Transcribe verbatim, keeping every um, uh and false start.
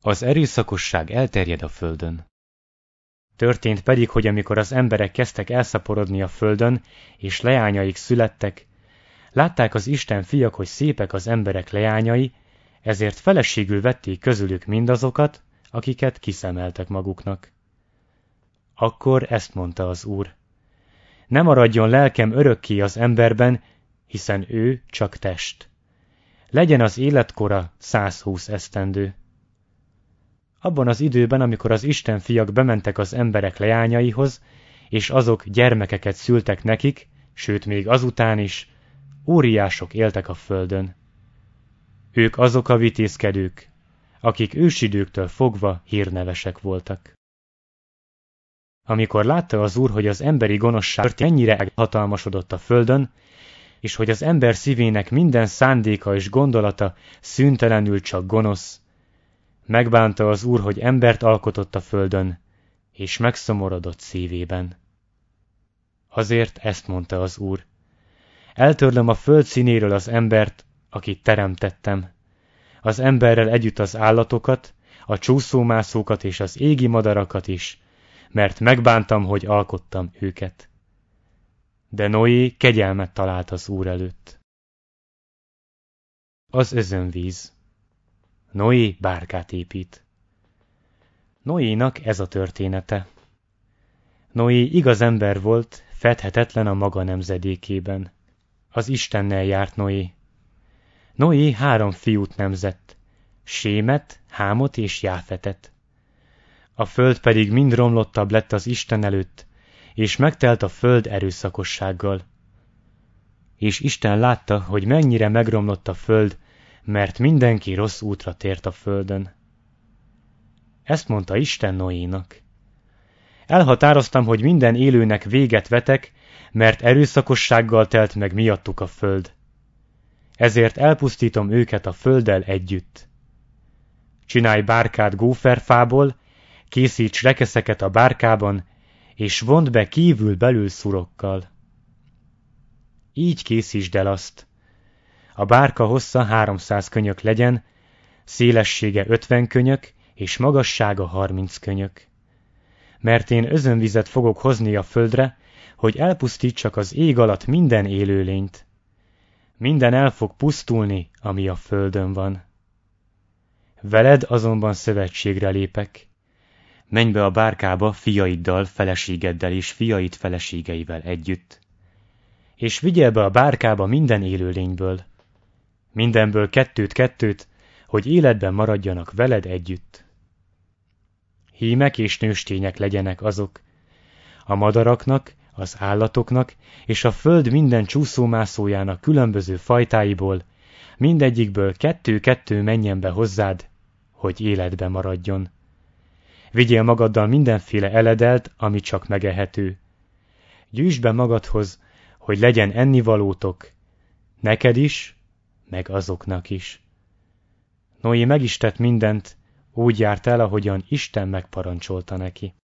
Az erőszakosság elterjed a földön. Történt pedig, hogy amikor az emberek kezdtek elszaporodni a földön, és leányaik születtek, látták az Isten fiak, hogy szépek az emberek leányai, ezért feleségül vették közülük mindazokat, akiket kiszemeltek maguknak. Akkor ezt mondta az Úr: ne maradjon lelkem örökké az emberben, hiszen ő csak test. Legyen az életkora százhúsz esztendő. Abban az időben, amikor az Isten fiak bementek az emberek leányaihoz, és azok gyermekeket szültek nekik, sőt még azután is, óriások éltek a földön. Ők azok a vitézkedők, akik ősidőktől fogva hírnevesek voltak. Amikor látta az Úr, hogy az emberi gonoszság mennyire hatalmasodott a földön, és hogy az ember szívének minden szándéka és gondolata szüntelenül csak gonosz, megbánta az Úr, hogy embert alkotott a földön, és megszomorodott szívében. Azért ezt mondta az Úr: eltörlöm a föld színéről az embert, akit teremtettem, az emberrel együtt az állatokat, a csúszómászókat és az égi madarakat is, mert megbántam, hogy alkottam őket. De Noé kegyelmet talált az Úr előtt. Az özönvíz. Noé bárkát épít. Noénak ez a története. Noé igaz ember volt, fedhetetlen a maga nemzedékében. Az Istennel járt Noé. Noé három fiút nemzett, Sémet, Hámot és Jáfetet. A föld pedig mind romlottabb lett az Isten előtt, és megtelt a föld erőszakossággal. És Isten látta, hogy mennyire megromlott a föld, mert mindenki rossz útra tért a földön. Ezt mondta Isten Noénak: elhatároztam, hogy minden élőnek véget vetek, mert erőszakossággal telt meg miattuk a föld. Ezért elpusztítom őket a földdel együtt. Csinálj bárkát góferfából, készíts rekeszeket a bárkában, és vond be kívül-belül szurokkal. Így készítsd el azt. A bárka hossza háromszáz könyök legyen, szélessége ötven könyök, és magassága harminc könyök. Mert én özönvizet fogok hozni a földre, hogy elpusztítsak az ég alatt minden élőlényt. Minden el fog pusztulni, ami a földön van. Veled azonban szövetségre lépek. Menj be a bárkába fiaiddal, feleségeddel és fiaid feleségeivel együtt. És vigyél be a bárkába minden élőlényből. Mindenből kettőt-kettőt, hogy életben maradjanak veled együtt. Hímek és nőstények legyenek azok. A madaraknak, az állatoknak és a föld minden csúszómászójának különböző fajtáiból, mindegyikből kettő-kettő menjen be hozzád, hogy életben maradjon. Vigyél magaddal mindenféle eledelt, ami csak megehető. Gyűjtsd be magadhoz, hogy legyen ennivalótok, neked is, meg azoknak is. Noé meg is tett mindent, úgy járt el, ahogyan Isten megparancsolta neki.